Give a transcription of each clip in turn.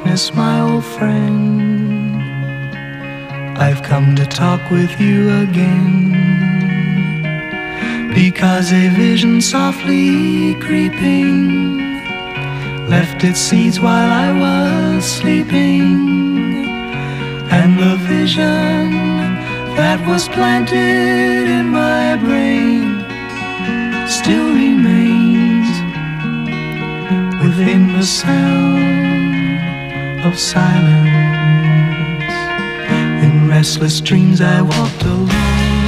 darkness, my old friend. I've come to talk with you again, because a vision softly creeping left its seeds while I was sleeping, and the vision that was planted in my brain still remains within the sound of silence. In restless dreams I walked alone,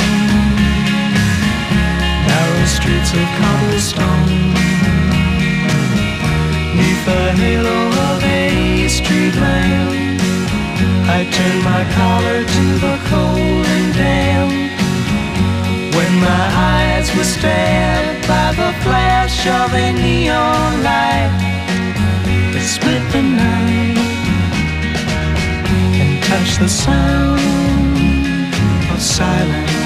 narrow streets of cobblestone, neath the halo of a street lamp. I turned my collar to the cold and damp, when my eyes were stabbed by the flash of a neon light that split the night and touched the sound of silence.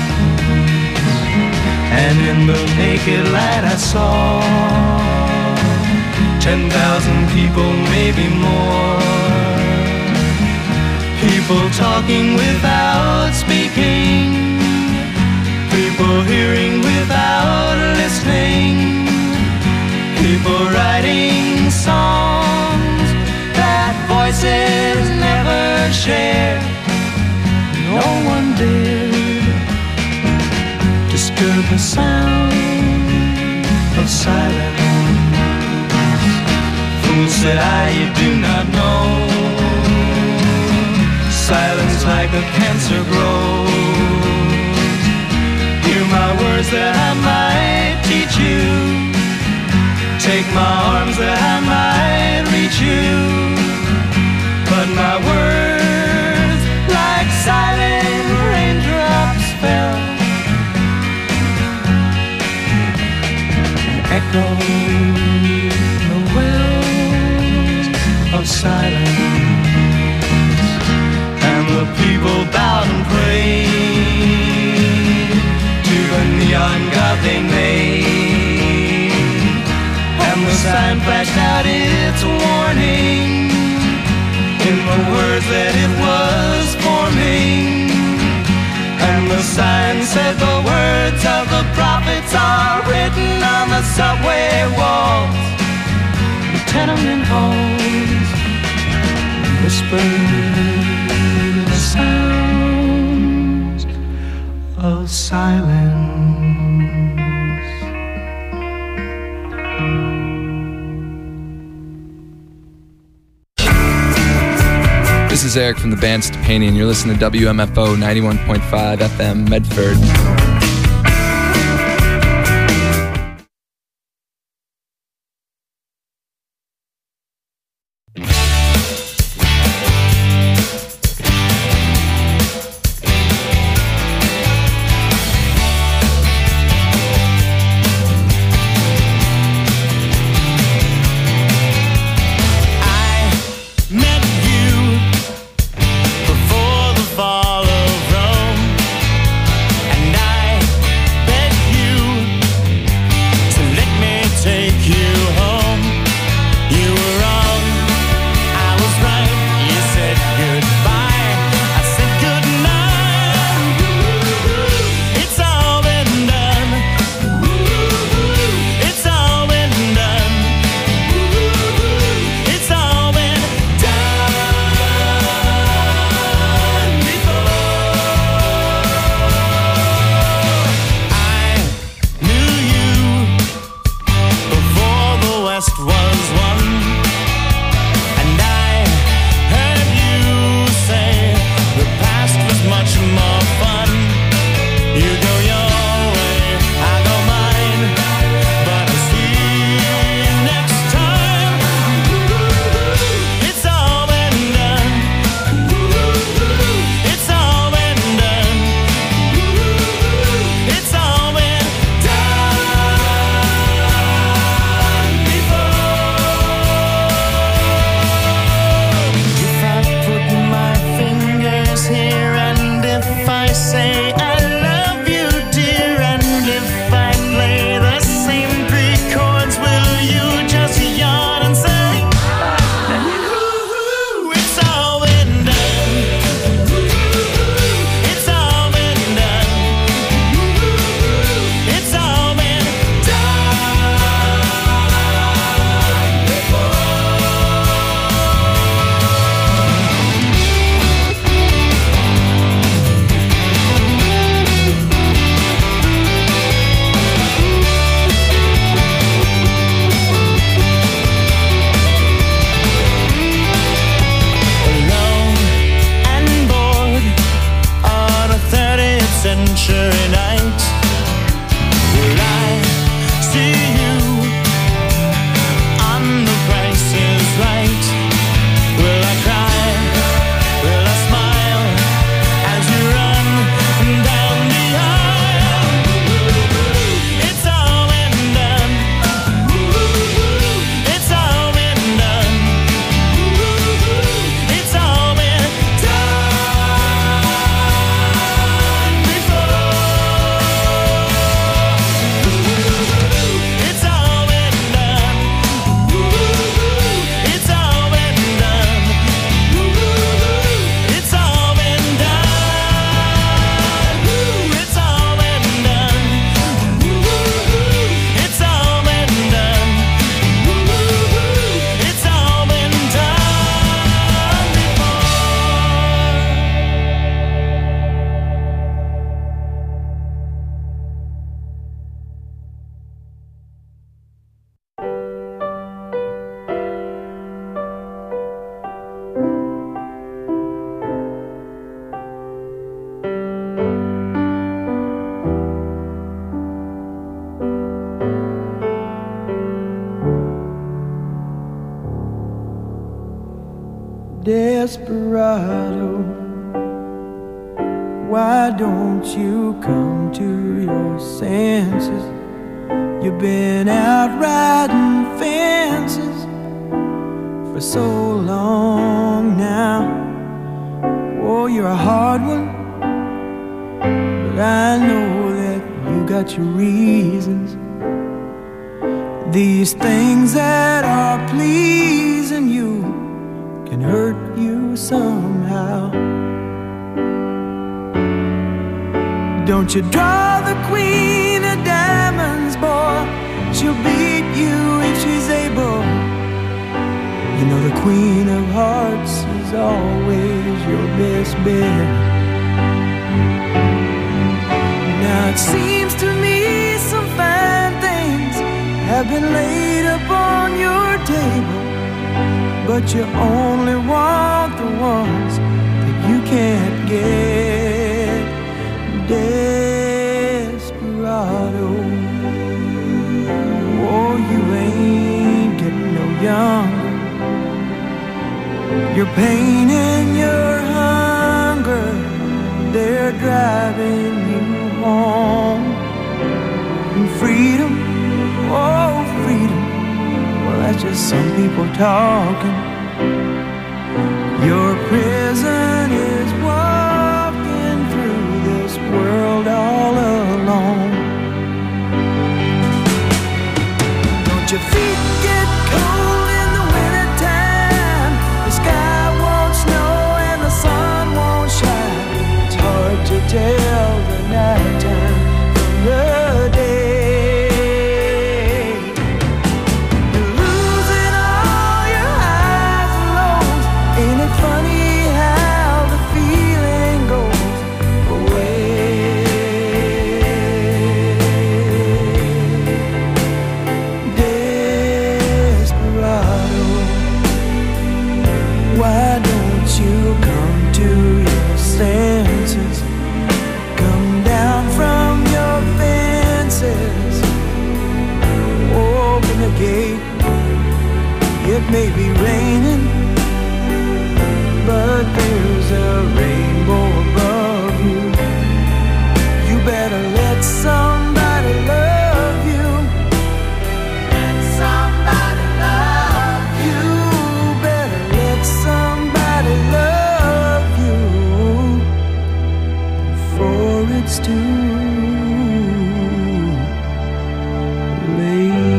And in the naked light I saw 10,000 people, maybe more, people talking without speaking, people hearing without listening, people writing songs that voices never shared. No one dared disturb the sound of silence. Fool, said I, you do not know, silence like a cancer grows. Hear my words that I might teach you, take my arms that I might reach you, but my words like silent raindrops fell and echoed the wells of silence. The people bowed and prayed to the neon god they made, and the sign flashed out its warning in the words that it was forming. And the sign said the words of the prophets are written on the subway walls, the tenement halls, whispered sounds of silence. This is Eric from the band Stupanian. You're listening to WMFO 91.5 FM Medford. Before the fall of Rome, and I sultry night. Will I see you on The Price is Right? Will I cry? Will I smile as you run down the aisle? It's all been done. It's all been done. It's all been done before. It's all been done. It's all been done. It's all been done. It's all been done. It's all been done. It's all been done Desperado, why don't you come to your senses? You've been out riding fences for so long now. Oh, you're a hard one, but I know that you got your reasons. These things that are pleasing you can hurt you somehow. Don't you draw the queen of diamonds, boy. She'll beat you if she's able. You know the queen of hearts is always your best bet. Now it seems to me some fine things have been laid upon your table, but you only want the ones that you can't get. Desperado, oh, you ain't getting no younger. Your pain and your hunger, they're driving you home. And freedom, oh, freedom, well, that's just some people talking. Your prison is walking through this world all alone. Don't your feet get cold in the wintertime? The sky won't snow and the sun won't shine. It's hard to tell the nighttime from the day. Funny how the feeling goes away. Desperado, why don't you come to your senses? Come down from your fences. Open the gate. It may be raining, but there's a rainbow above you. You better let somebody love you. Let somebody love you. Better let somebody love you before it's too late.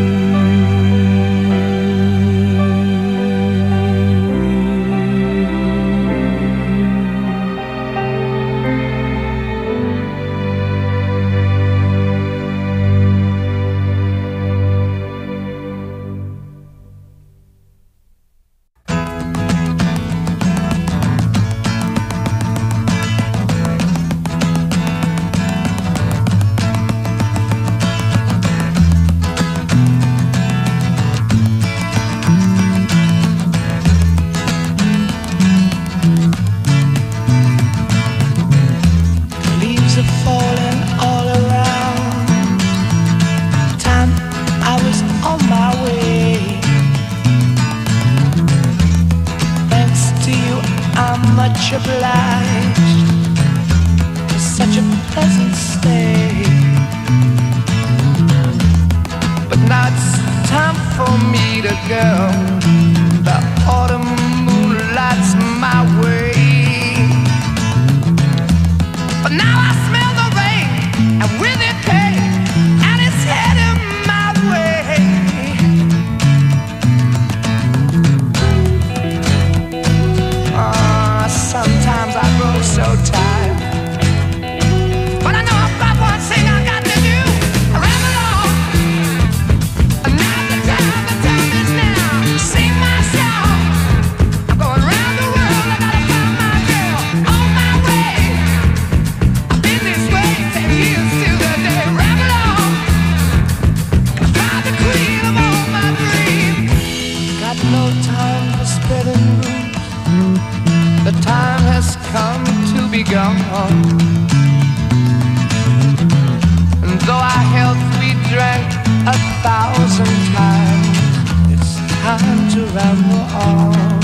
Leaves are falling much obliged for such a pleasant stay. But now it's time for me to go. The autumn moonlight's my way. But now I smell the rain, and with it pain, and it's heading my way. Sometimes I grow so tired, but I know about one thing I got to do. I ramble on, and now the time is now. Sing my song, I'm going round the world. I gotta find my girl on my way. I've been this way 10 years till the day. Ramble on, I find the queen of all my dreams. Got no time for spreading rumors. The time has come to be gone. And though our health we drank 1,000 times, it's time to ramble on.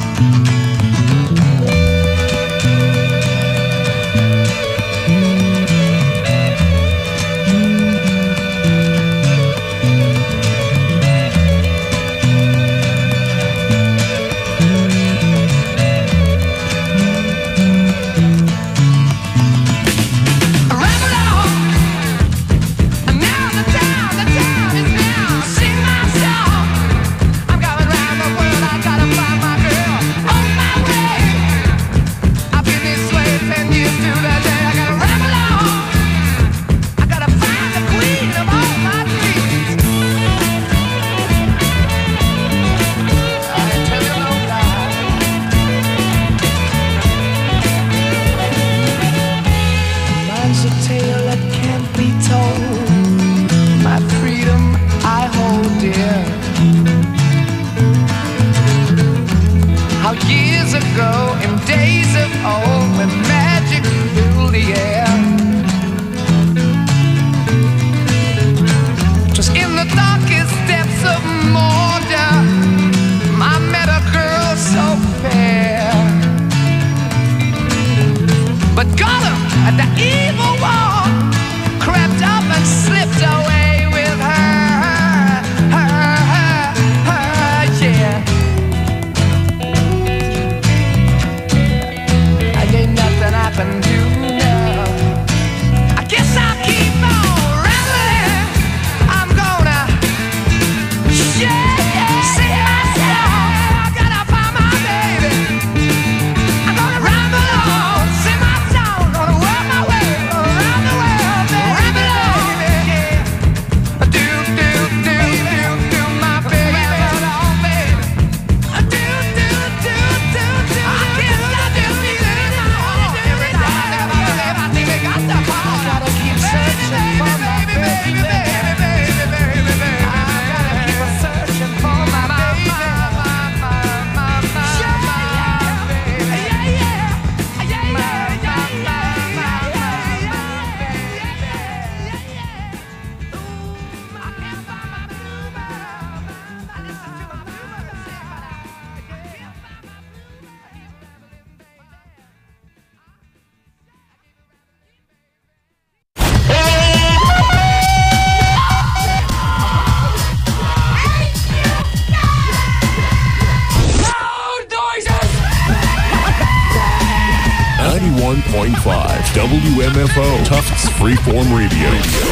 WMFO, Tufts Freeform Radio.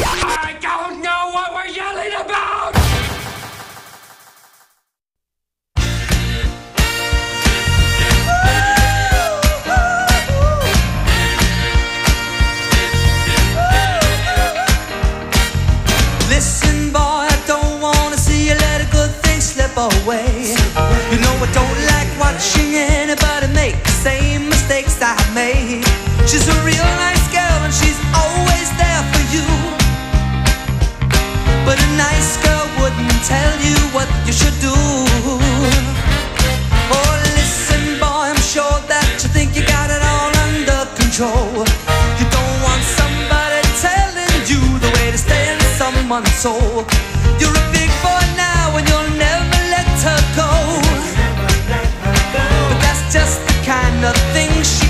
I don't know what we're yelling about! Listen, boy, I don't wanna see you let a good thing slip away. You know I don't like watching anybody make the same mistakes I made. She's a real nice girl and she's always there for you. But a nice girl wouldn't tell you what you should do. Oh, listen, boy, I'm sure that you think you got it all under control. You don't want somebody telling you the way to stay in someone's soul. You're a big boy now and you'll never let her go. But that's just the kind of thing she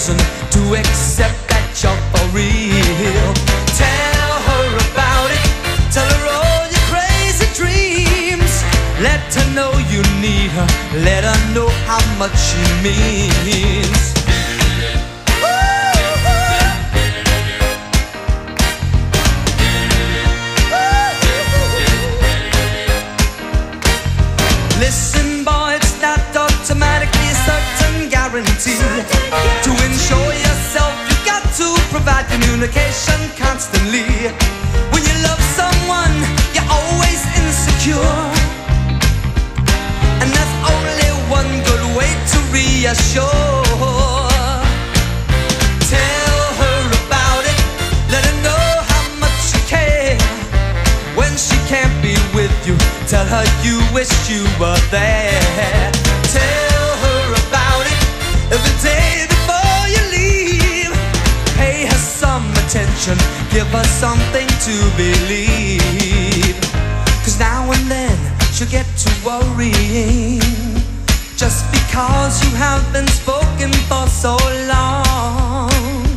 reason to accept that you're for real. Tell her about it, tell her all your crazy dreams. Let her know you need her, let her know how much she means. Listen, boy, it's not automatically a certain guarantee. To ensure yourself, you got to provide communication constantly. When you love someone, you're always insecure, and there's only one good way to reassure. Tell her about it, let her know how much you care. When she can't be with you, tell her you wish you were there. Tell her about it every day before you leave. Pay her some attention, give her something to believe. 'Cause now and then she'll get to worrying, just because you have been spoken for so long.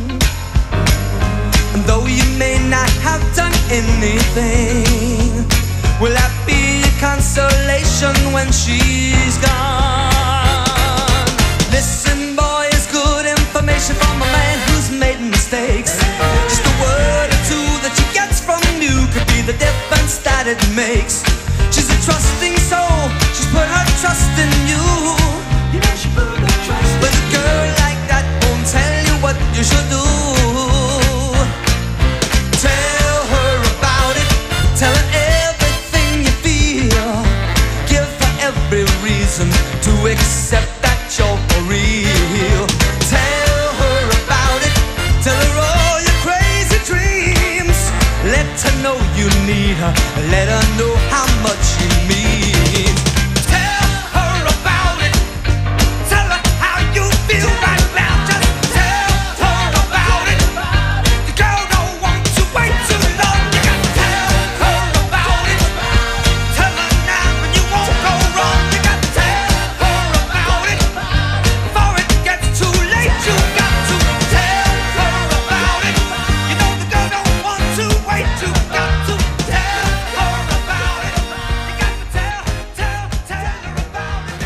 And though you may not have done anything, will that be a consolation when she's gone? Listen, boy, it's good information from a man who's made mistakes. Just a word or two that she gets from you could be the difference that it makes. She's a trusting soul, she's put her trust in you. You know she put her trust in you. But a girl like that won't tell you what you should do. Tell her about it, tell her everything you feel. Give her every reason to accept that you're for real. Tell her about it, tell her all your crazy dreams. Let her know you need her, let her know how much you mean. Tell her about it, tell her how you feel right now. Just tell her about it. The girl don't want to wait too long. You gotta tell her about it. Tell her now and you won't go wrong. You gotta tell her about it before it gets too late. You got to tell her about it. You know the girl don't want to wait. You got to tell her about it. You got to tell her about it. Tell her about it.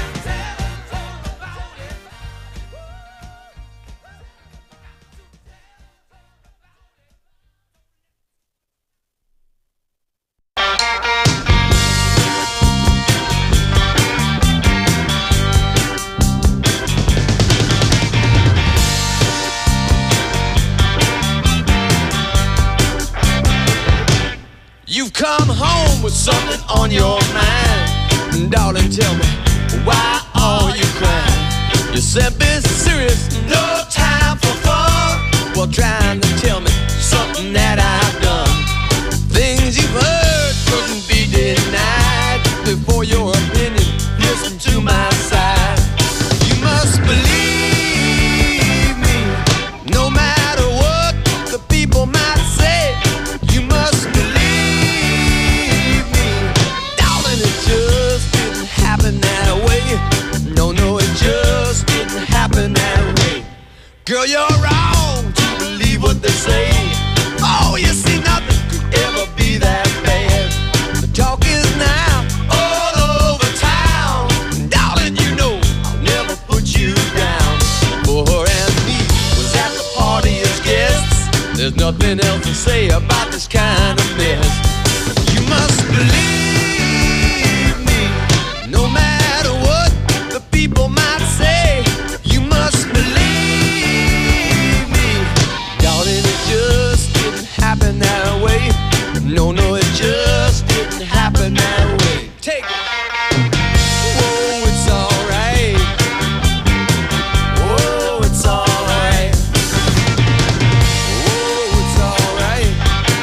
You've come home with something on your mind. Darling, tell me, why are you crying? You said be serious, no time for fun. Well, trying to tell me something that I've done. Things you've heard couldn't be denied. Before your opinion, listen to my side. You must believe me, no matter what the people might say. You must believe me, darling, it just didn't happen that way. No, it just didn't happen that way. Girl, you're wrong to believe what they say. Oh, you see, nothing could ever be that bad. The talk is now all over town. Darling, you know I'll never put you down. For her and me was at the party as guests. There's nothing else to say about this kind of mess. You must believe me, no matter what the people might say. You must believe me, darling, it just didn't happen that way. No, it just didn't happen that way. Take it. Whoa, it's alright. Whoa, it's alright. Whoa, it's alright.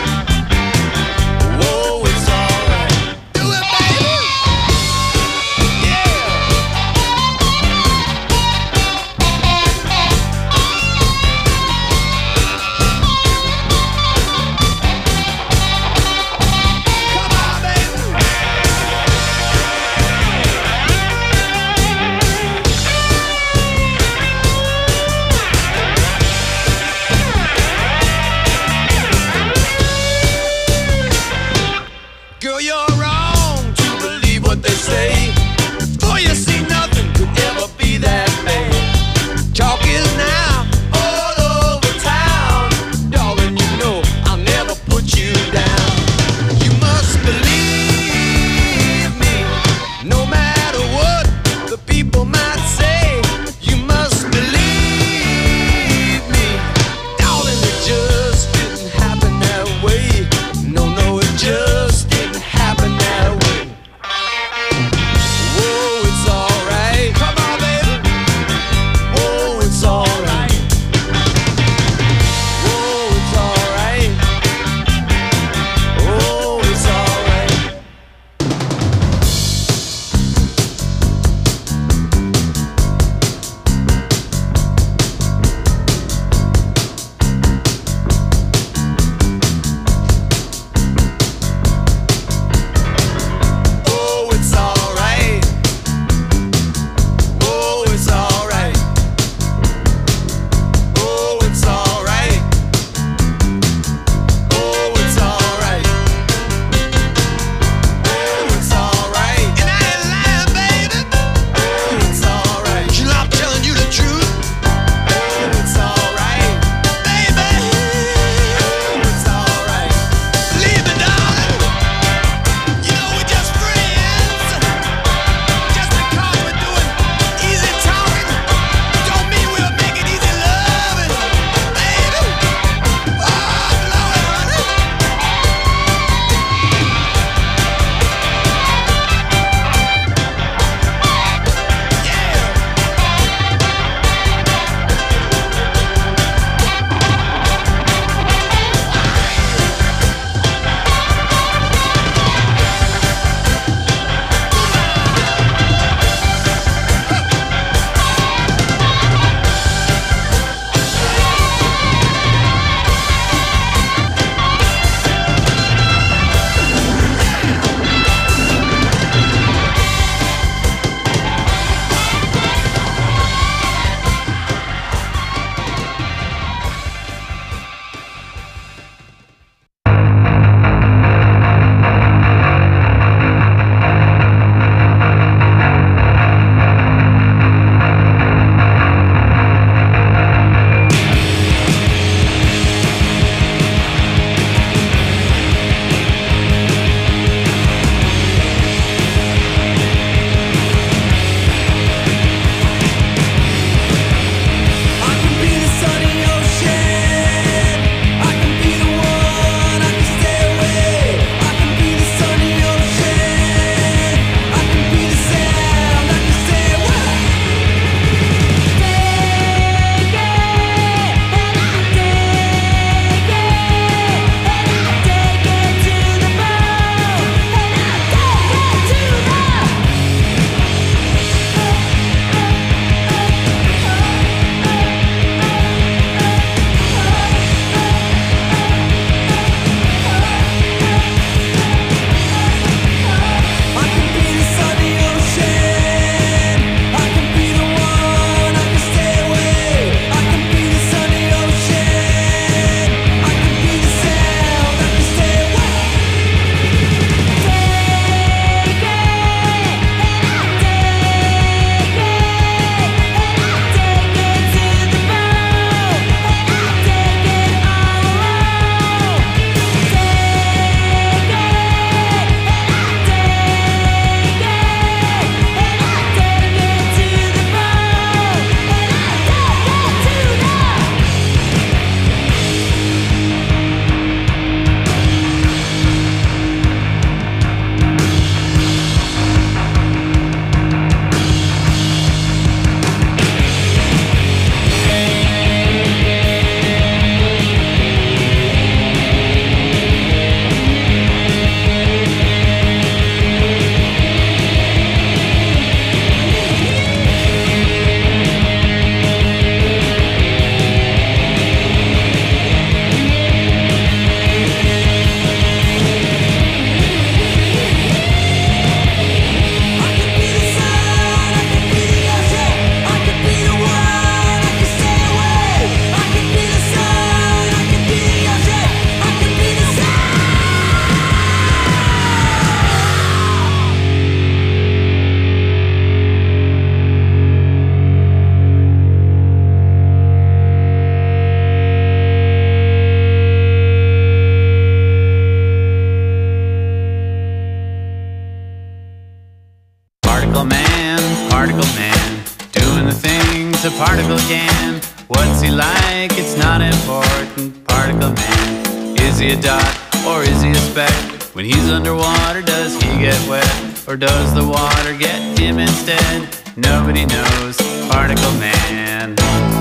Particle man, doing the things a particle can. What's he like? It's not important. Particle man, is he a dot or is he a speck? When he's underwater, does he get wet? Or does the water get him instead? Nobody knows. Particle man.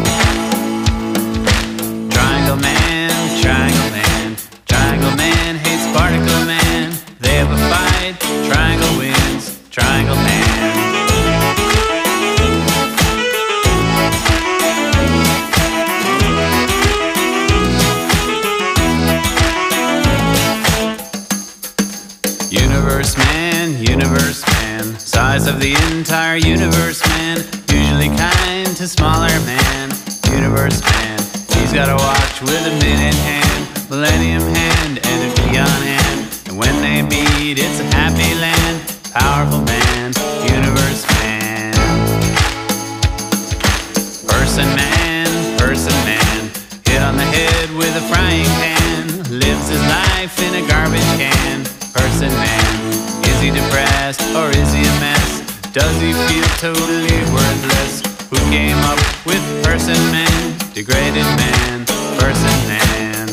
Triangle man, triangle man. Triangle man hates particle man. They have a fight, triangle wins. Triangle man. Universe man, size of the entire universe man, usually kind to smaller man. Universe man, he's got a watch with a minute hand, millennium hand, and a beyond hand. And when they meet, it's a happy land. Powerful man, universe man. Person man, hit on the head with a frying pan, lives his life in a garbage can. Person man. Is he depressed or is he a mess? Does he feel totally worthless? Who came up with person man? Degraded man, person man.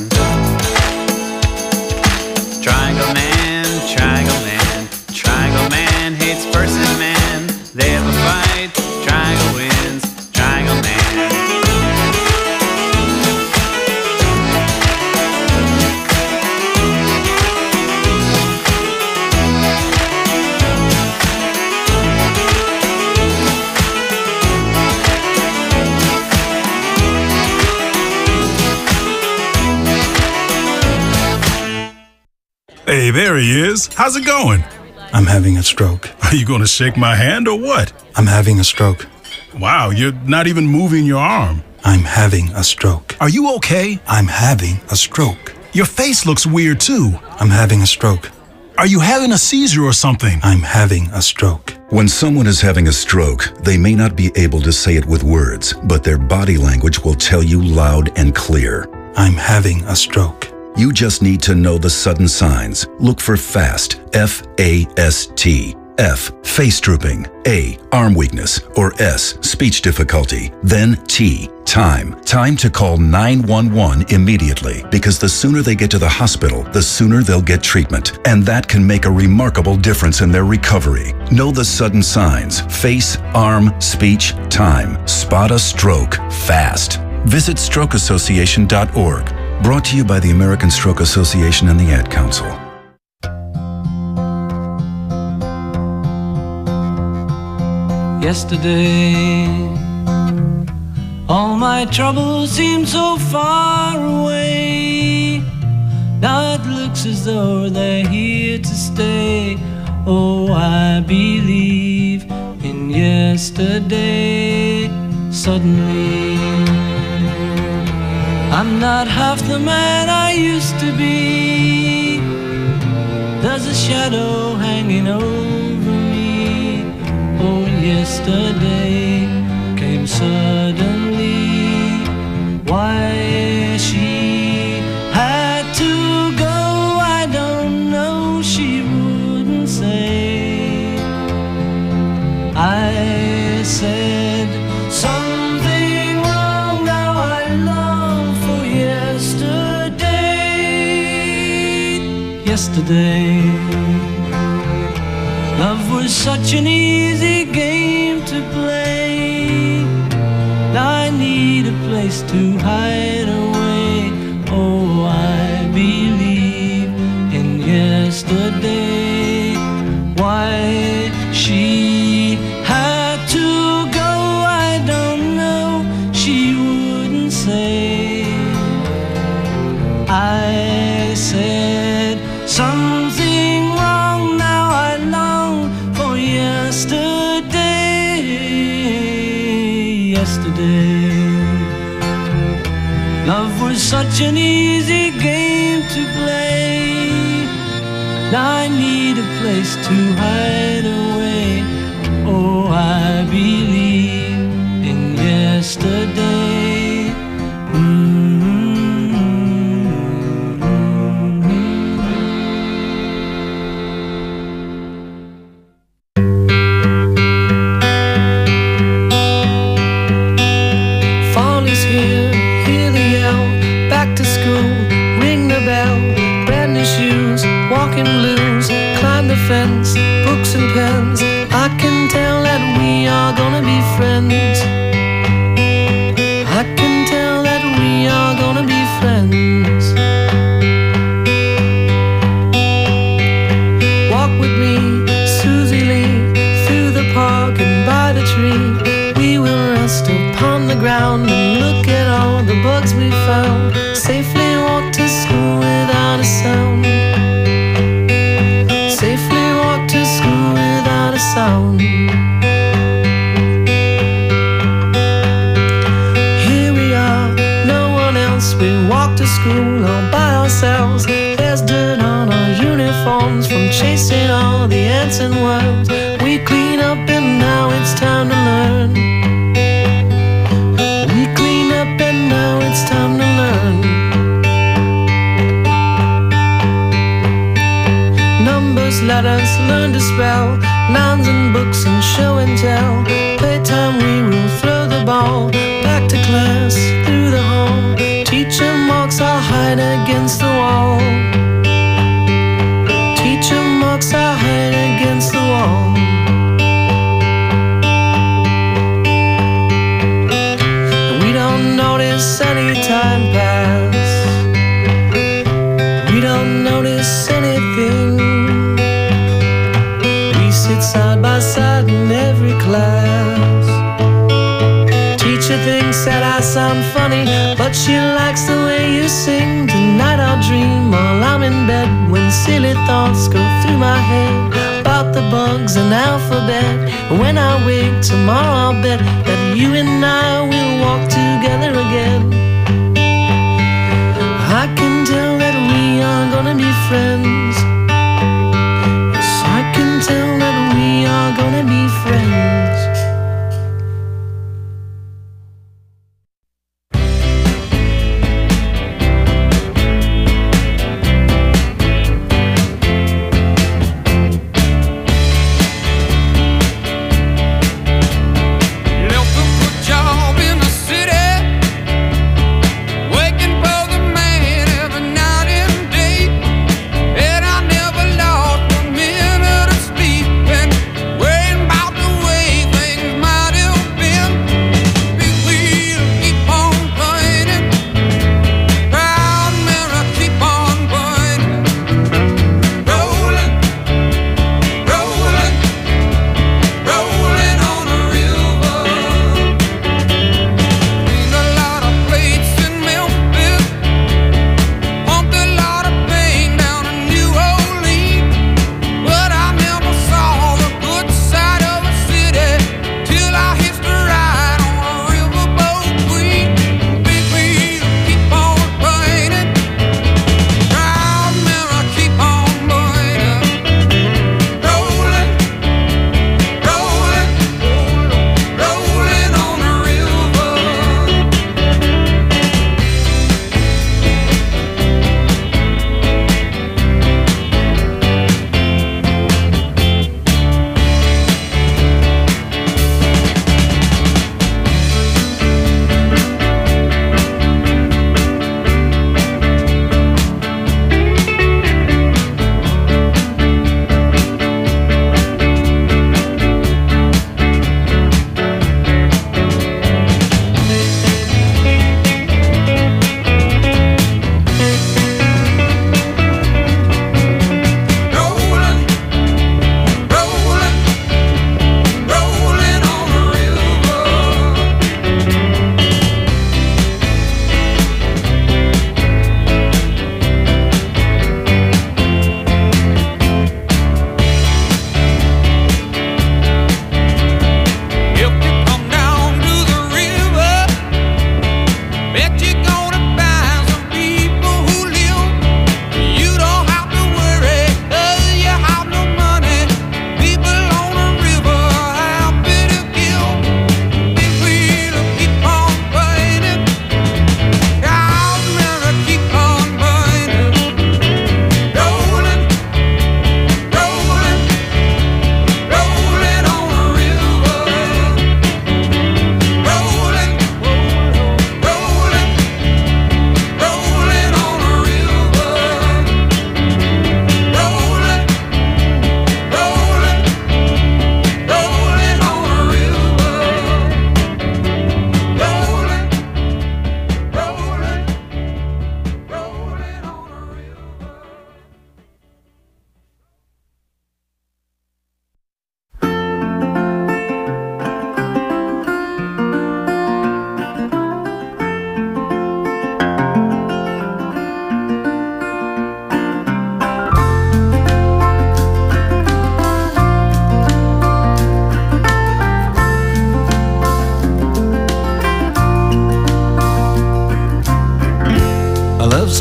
Triangle man, triangle man. Triangle man hates person man. They have a fight, triangle wins. Triangle man. Hey, there he is. How's it going? I'm having a stroke. Are you going to shake my hand or what? I'm having a stroke. Wow, you're not even moving your arm. I'm having a stroke. Are you okay? I'm having a stroke. Your face looks weird too. I'm having a stroke. Are you having a seizure or something? I'm having a stroke. When someone is having a stroke, they may not be able to say it with words, but their body language will tell you loud and clear. I'm having a stroke. You just need to know the sudden signs. Look for FAST, F-A-S-T. F, face drooping. A, arm weakness. Or S, speech difficulty. Then T, time. Time to call 911 immediately, because the sooner they get to the hospital, the sooner they'll get treatment. And that can make a remarkable difference in their recovery. Know the sudden signs. Face, arm, speech, time. Spot a stroke fast. Visit strokeassociation.org. Brought to you by the American Stroke Association and the Ad Council. Yesterday, all my troubles seemed so far away. Now it looks as though they're here to stay. Oh, I believe in yesterday. Suddenly, I'm not half the man I used to be. There's a shadow hanging over me. Oh, yesterday came suddenly. Why she had to go, I don't know, she wouldn't say. I said something wrong, now I long for yesterday. Yesterday, love was such an easy game to play. Now I need a place to hide away. Oh, I believe in yesterday. Why she had to go, I don't know, she wouldn't say. I said something wrong, now I long for yesterday. Yesterday, love was such an easy game to play. Now I need a place to hide away. Oh, I believe in yesterday. Here we are, no one else. We walk to school all by ourselves. There's dirt on our uniforms from chasing all the ants and worms. We clean up and now it's time to learn. We clean up and now it's time to learn. Numbers, letters, learn to spell, nouns and books and show and tell. Playtime we will throw the ball back to class through the hall. Teacher marks our hide against the wall. Teacher marks our hide against the wall. We don't notice any time pass. We don't notice anything. We sit side by side in every class. Teacher thinks that I sound funny, but she likes the way you sing. Tonight I'll dream while I'm in bed, when silly thoughts go through my head about the bugs and alphabet. When I wake tomorrow I'll bet that you and I will walk together again. I can tell that we are gonna be friends. Yes, I can tell that we are gonna be friends. Way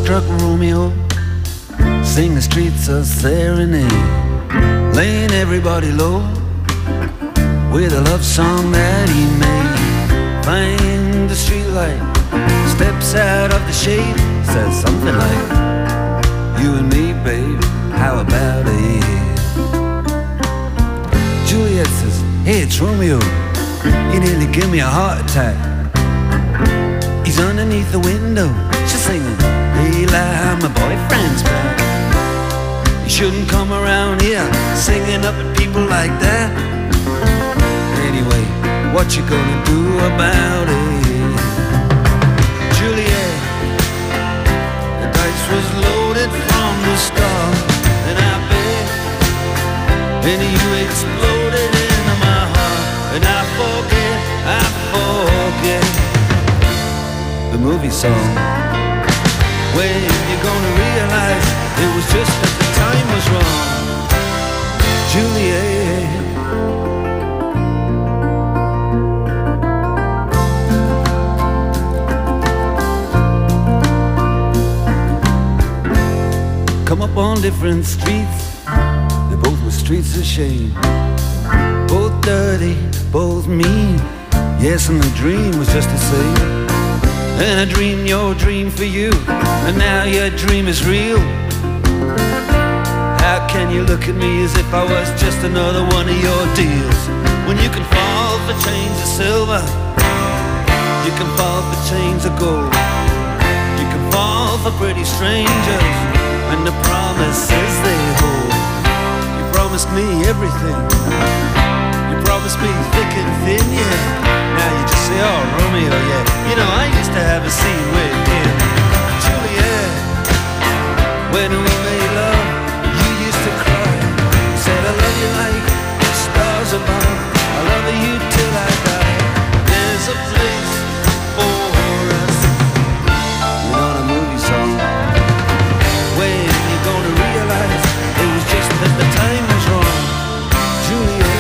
love-struck Romeo, sing the streets a serenade, laying everybody low with a love song that he made. Find the streetlight, steps out of the shade, says something like, you and me, babe, how about it? Juliet says, hey, it's Romeo, you nearly give me a heart attack. He's underneath the window, she's singing, Leila, my boyfriend's back. You shouldn't come around here singing up at people like that. Anyway, what you gonna do about it? Juliet, the dice was loaded from the start, and I bet, and you exploded into my heart, and I forget the movie song. When you're gonna realize it was just that the time was wrong, Juliet. Come up on different streets, they both were streets of shame, both dirty, both mean. Yes, and the dream was just the same. And I dreamed your dream for you, and now your dream is real. How can you look at me as if I was just another one of your deals? When you can fall for chains of silver, you can fall for chains of gold, you can fall for pretty strangers and the promises they hold. You promised me everything, you promised me thick and thin, yeah. Now you just say, oh, Romeo, yeah. You know, I used to have a scene with him. Juliet, when we made love, you used to cry. You said, I love you like the stars above, I love you till I die. There's a place for us. You know the movie song. When you're gonna realize it was just that the time was wrong, Juliet.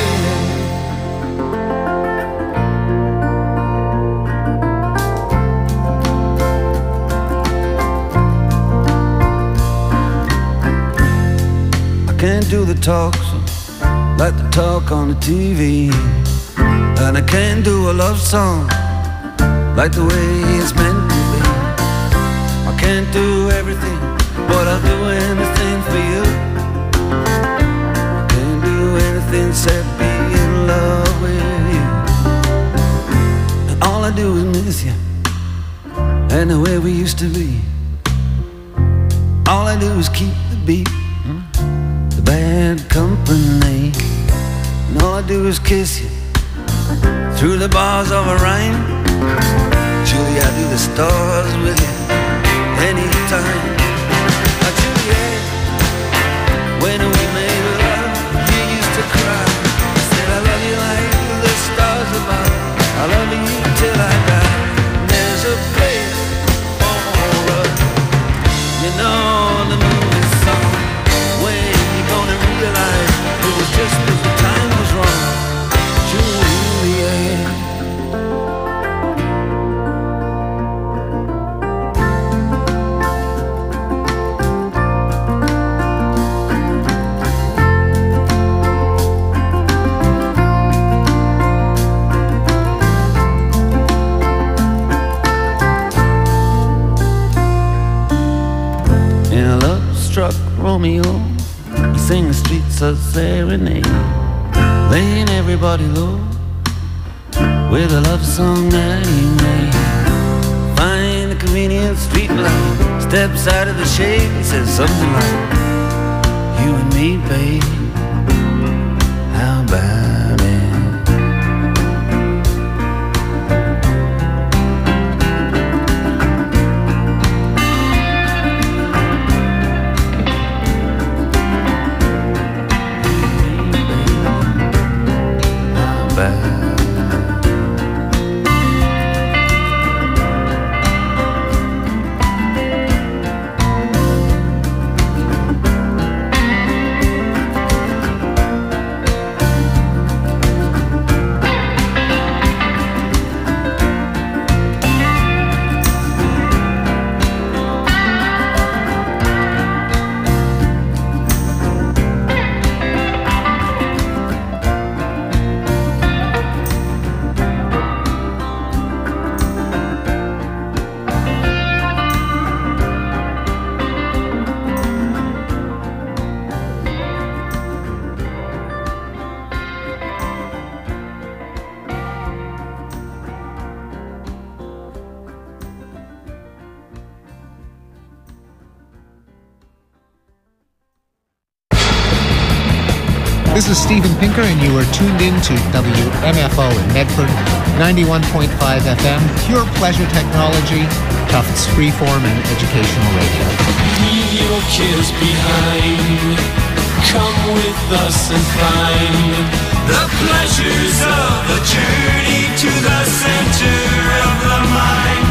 Can't do the talks like the talk on the TV, and I can't do a love song like the way it's meant to be. I can't do everything, but I'll do anything for you. I can't do anything except be in love with you. And all I do is miss you and the way we used to be. All I do is keep the beat, bad company, and all I do is kiss you through the bars of a rhyme. Julie, I do the stars with you anytime. Now, Juliet, when we made love, you used to cry. I said, I love you like the stars above, I love you till I die. And there's a place for us, you know the movie song. When gonna realize it was just that the time was wrong, Juliet. In a love-struck Romeo, sing the streets a serenade, laying everybody low with a love song that he made. Find a convenient street light, steps out of the shade, he says something like, you and me, babe, how about it? This is Steven Pinker, and you are tuned in to WMFO in Medford, 91.5 FM, pure pleasure technology, Tufts freeform and educational radio. Leave your cares behind. Come with us and find the pleasures of a journey to the center of the mind.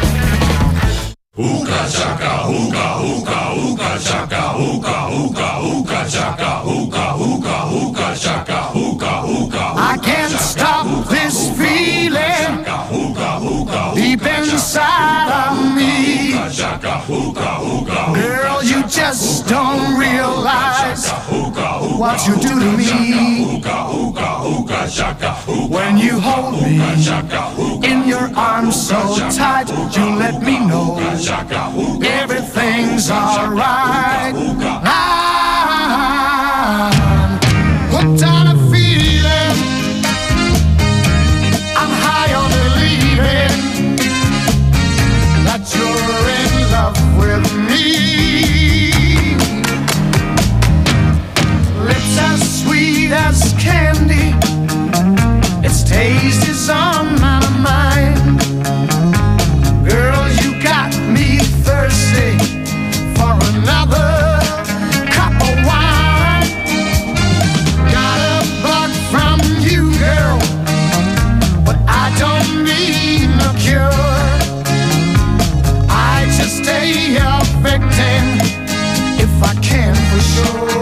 Hookah chaka, hookah, hookah, hookah chaka, hookah, hookah, hookah chaka, hookah, hookah, hookah chaka, hookah, hookah. I can't stop this feeling deep inside of me. Girl, you just don't realize what you do to me. When you hold me in your arms so tight, you let me know everything's alright. I'm hooked on a feeling. I'm high on believing that you're in love with me. Lips as sweet as candy, its taste is on my mind. Girl, you got me thirsty for another cup of wine. Got a bug from you, girl, but I don't need no cure. I just stay a victim if I can for sure.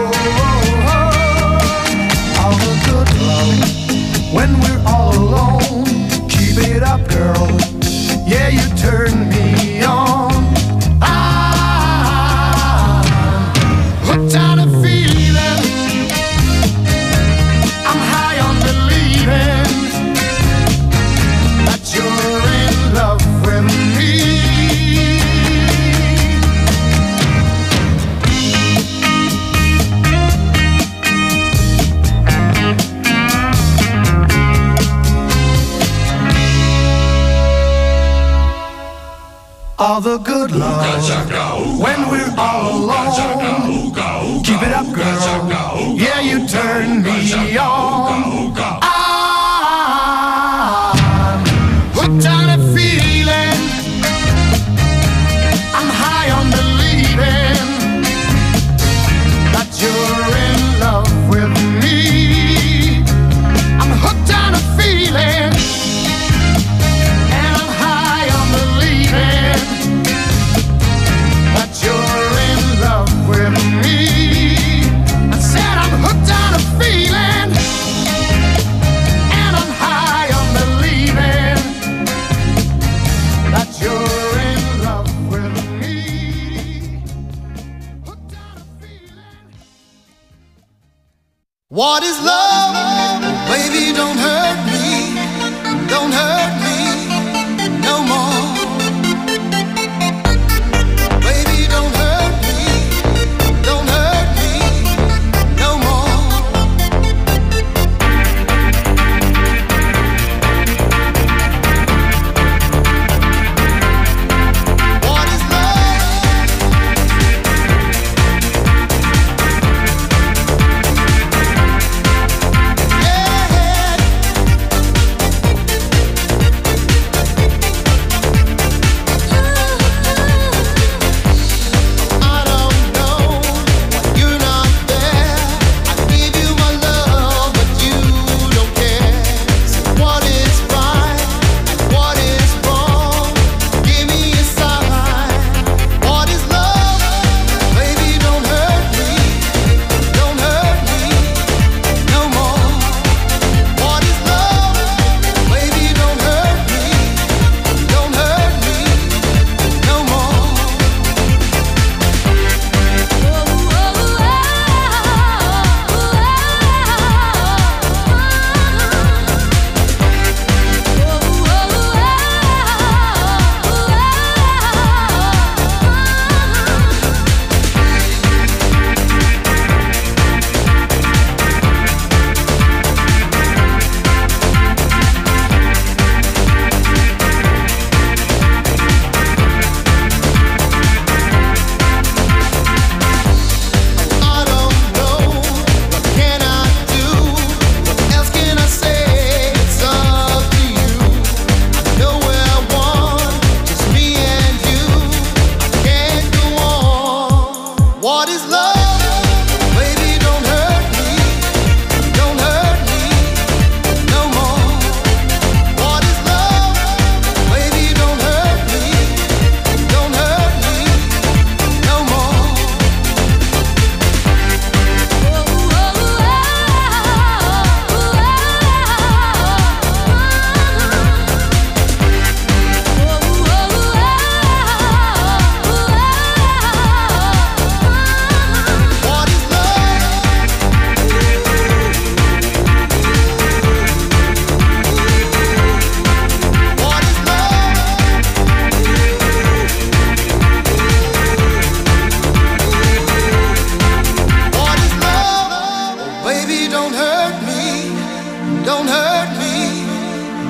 All the good love when we're all alone. Keep it up, girl. Yeah, you turn me on. I'm hooked on a feeling. I'm high on believing that you're in love with me. All the good love when we're all alone. Keep it up, girl. Yeah, you turn me on. I'm hooked on a feeling. I'm high on believing that you're in love with me. I'm hooked on a feeling. What is love? Baby, don't hurt me. Don't hurt me no more. Baby, don't hurt me. Don't hurt me no more. What is love?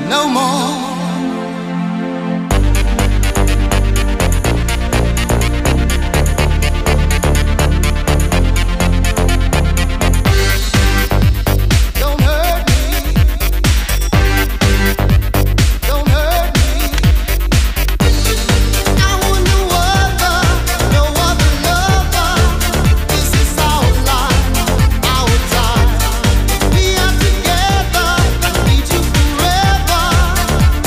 no more. Together, need you forever.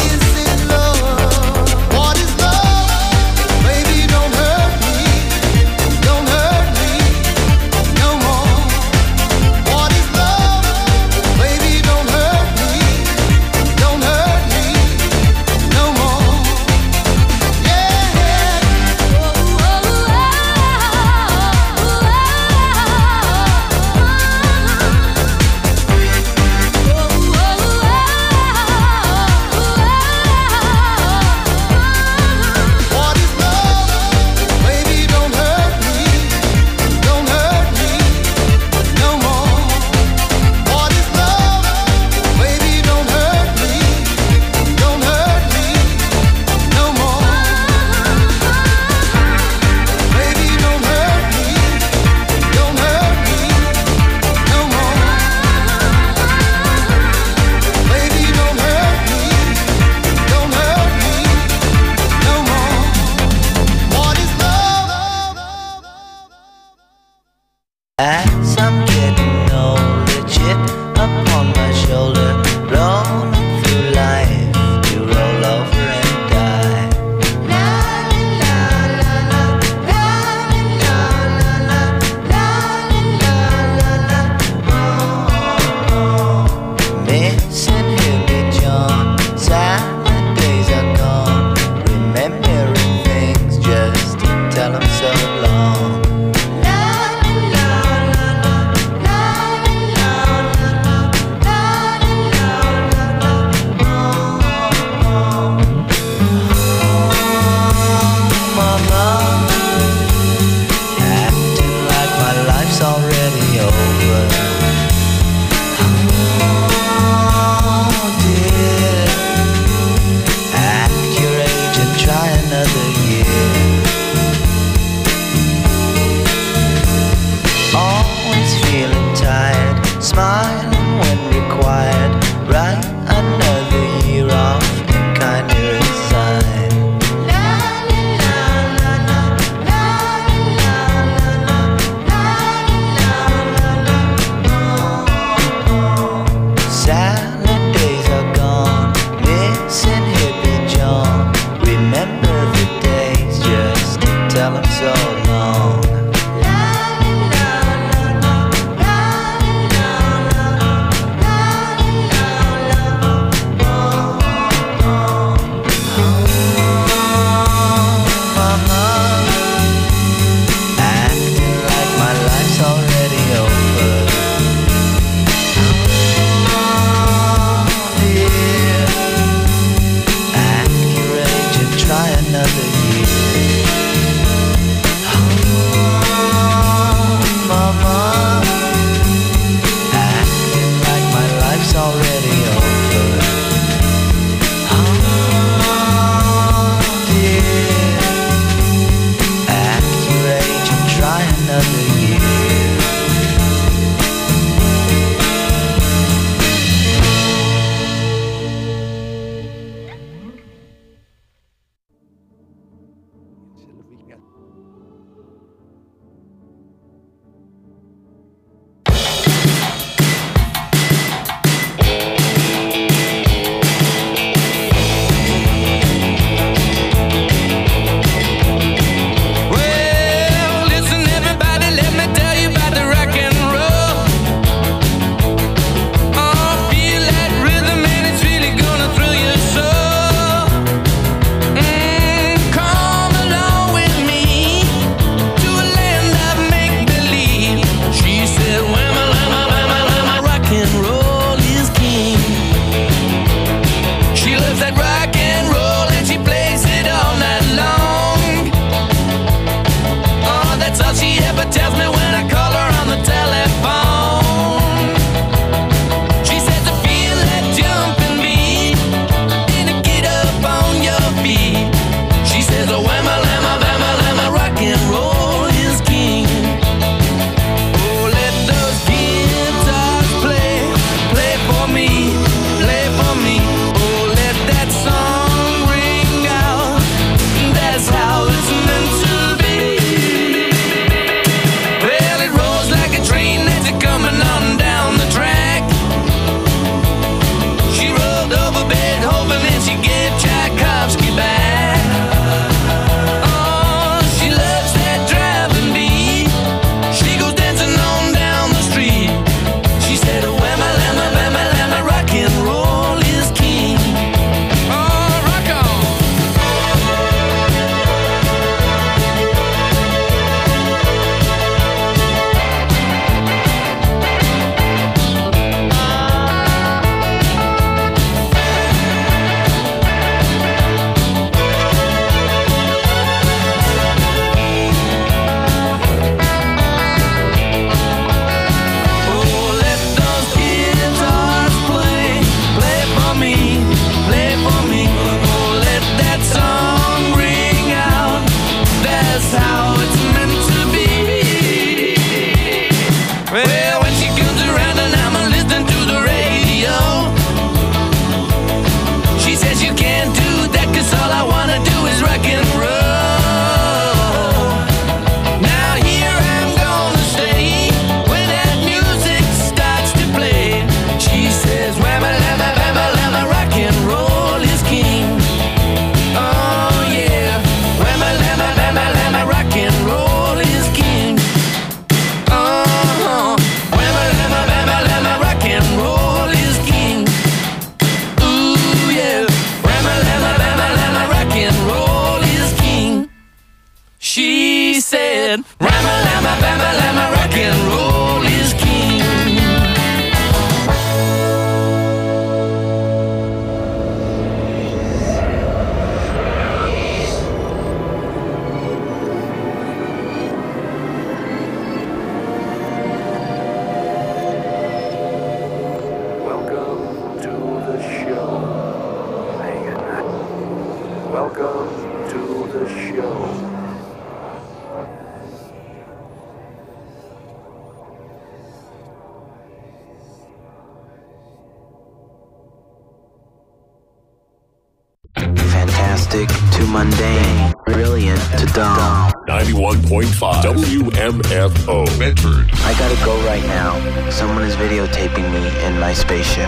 fantastic to mundane, brilliant to dumb. 91.5 WMFO Medford. I gotta go right now. Someone is videotaping me in my spaceship.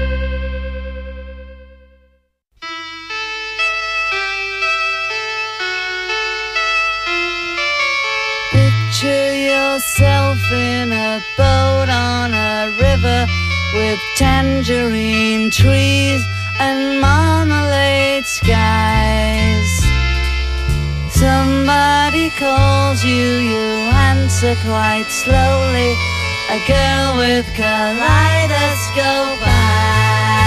Picture yourself in a boat on a river with tangerine trees and marmalade skies. Somebody calls you, you answer quite slowly. A girl with kaleidoscope eyes.